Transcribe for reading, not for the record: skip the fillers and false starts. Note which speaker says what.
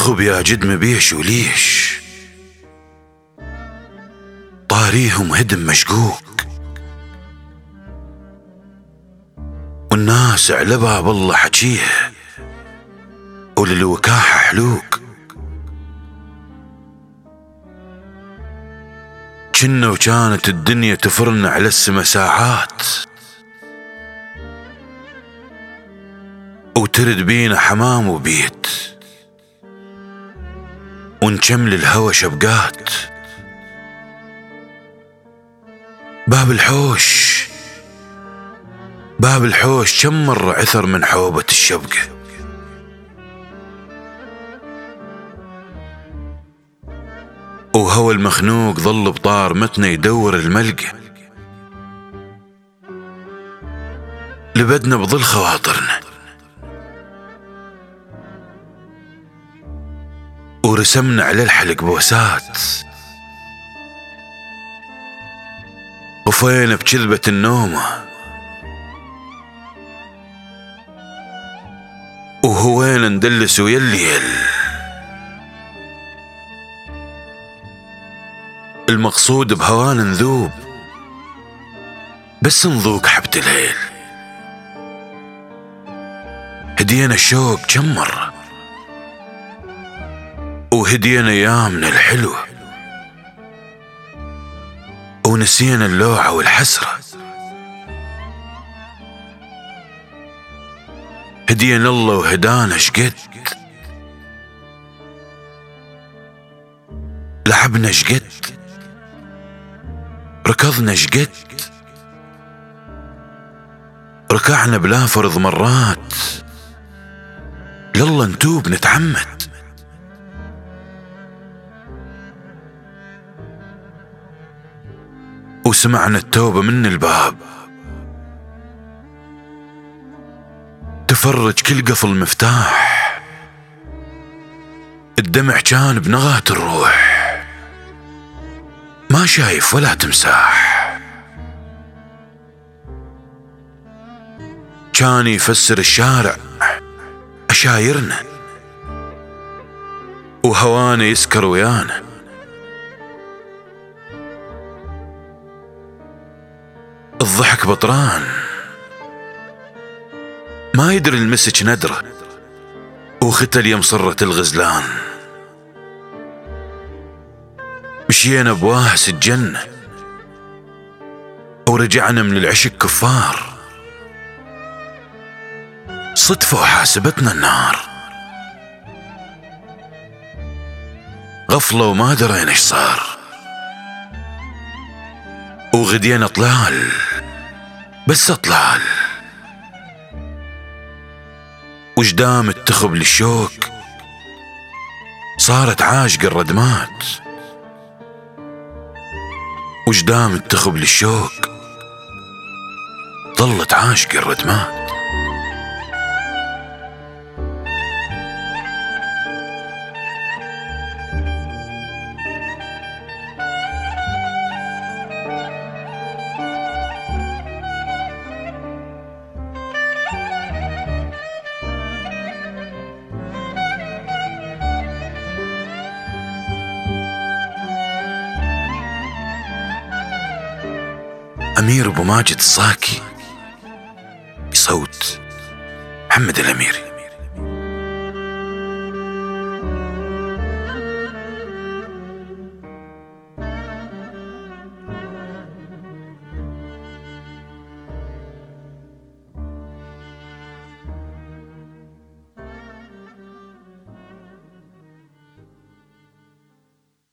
Speaker 1: خب يا جد مبيش وليش، طاريهم هدم مشقوق، والناس علبها بالله حجيه، وللوكاحة حلوق. كنا وكانت الدنيا تفرن على السما ساعات، وترد بينا حمام وبيت، ونشمل الهوى شبقات. باب الحوش كم مرة عثر من حوبة الشبقة، وهوى المخنوق ظل بطار متنا يدور الملقى، لبدنا بظل خواطرنا، ورسمنا على الحلق بوسات، وفينا بكذبة النومة، وهوينا ندلس ويا الليل. المقصود بهوانا نذوب، بس نذوق حبة الهيل. هدينا الشوق كم مرة، وهدينا ايامنا الحلوة، ونسينا اللوعة والحسرة. هدينا الله وهدانا شقد، لعبنا شقد، ركضنا شقد، ركعنا بلا فرض مرات، يلا نتوب نتعمد. وسمعنا التوبة من الباب، تفرج كل قفل مفتاح، الدمع كان بنغاة الروح، ما شايف ولا تمساح. كان يفسر الشارع أشايرنا، وهوانا يسكر ويانا. الضحك بطران، ما يدري المسك ندره، وختل يم صرة الغزلان. مشينا بواهس الجنة، ورجعنا من العشق كفار، صدفة وحاسبتنا النار. غفلة وما درينا ايش صار، وغدينا طلال، بس طلال. وجدام التخب للشوك، صارت عاشق الردمات. وجدام التخب للشوك، ظلت عاشق الردمات. أمير أبو ماجد الصاكي، بصوت محمد الأميري.